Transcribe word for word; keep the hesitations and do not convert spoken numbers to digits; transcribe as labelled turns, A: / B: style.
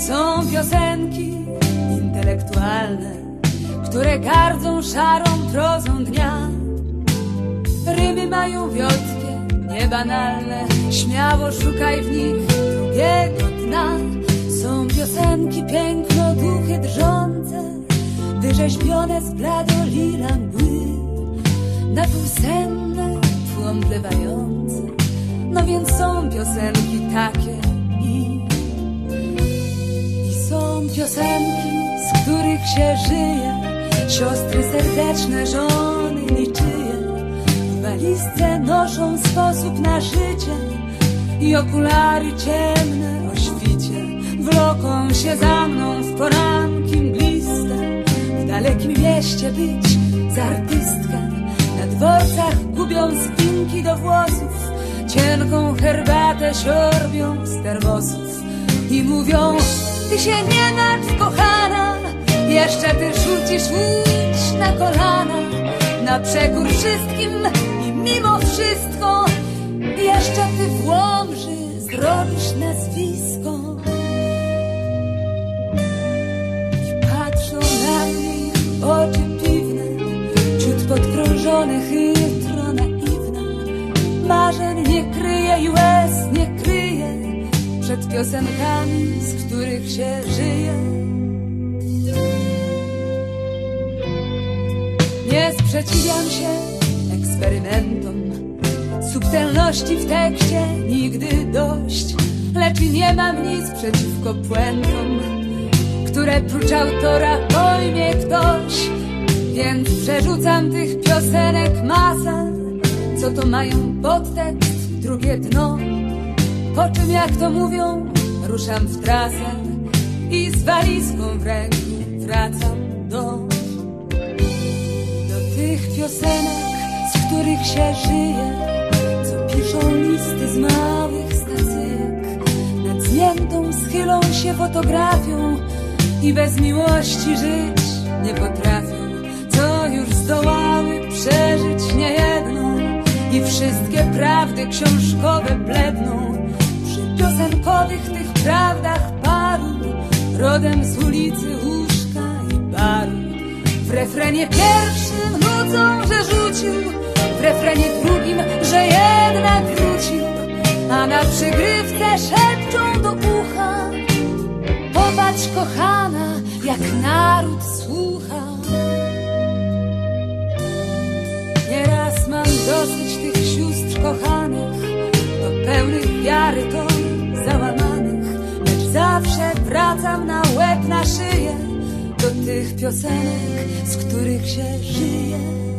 A: Są piosenki intelektualne, które gardzą szarą prozą dnia. Rymy mają wiotkie, niebanalne, śmiało szukaj w nich drugiego dna. Są piosenki piękno, duchy drżące, wyrzeźbione z bladolila mgły, napółsenne, tłomlewające. No więc są piosenki takie i I są piosenki, z których się żyje, siostry serdeczne, żony niczyje. W walizce noszą sposób na życie i okulary ciemne o świcie. Wloką się za mną w poranki mgliste, w dalekim mieście być za artystkę. Na dworcach gubią spinki do włosów, cienką herbatę siorbią z termosów i mówią: ty się nie martw, kochana, jeszcze ty rzucisz łódź na kolana. Na przekór wszystkim i mimo wszystko jeszcze ty w Łomży zrobisz nazwisko. I patrzą na mnie ich oczy piwne, ciut podkrążone, chytro naiwne. Marzeń nie kryje i łez nie kryje przed piosenkami, z których się żyje. Nie sprzeciwiam się eksperymentom, subtelności w tekście nigdy dość, lecz i nie mam nic przeciwko puentom, które prócz autora pojmie ktoś. Więc przerzucam tych piosenek masę, co to mają podtekst, drugie dno. Po czym, jak to mówią, ruszam w trasę i z walizką w ręku wracam do Do tych piosenek, z których się żyje, co piszą listy z małych stacyjek. Nad zmiętą schylą się fotografią i bez miłości żyć nie potrafią. Co już zdołały przeżyć niejedną i wszystkie prawdy książkowe bledną przy piosenkowych tych prawdach paru, rodem z ulicy, łóżka i baru. W refrenie pierwszym nudzą, że rzucił, w refrenie drugim, że jednak wrócił, a na przygrywce szepczą do ucha: popatrz, kochana, jak naród słucha. Nieraz mam dosyć tych sióstr kochanych, to pełnych wiary, to załamanych, lecz zawsze wracam na łeb, na szyję do tych piosenek, z których się żyje.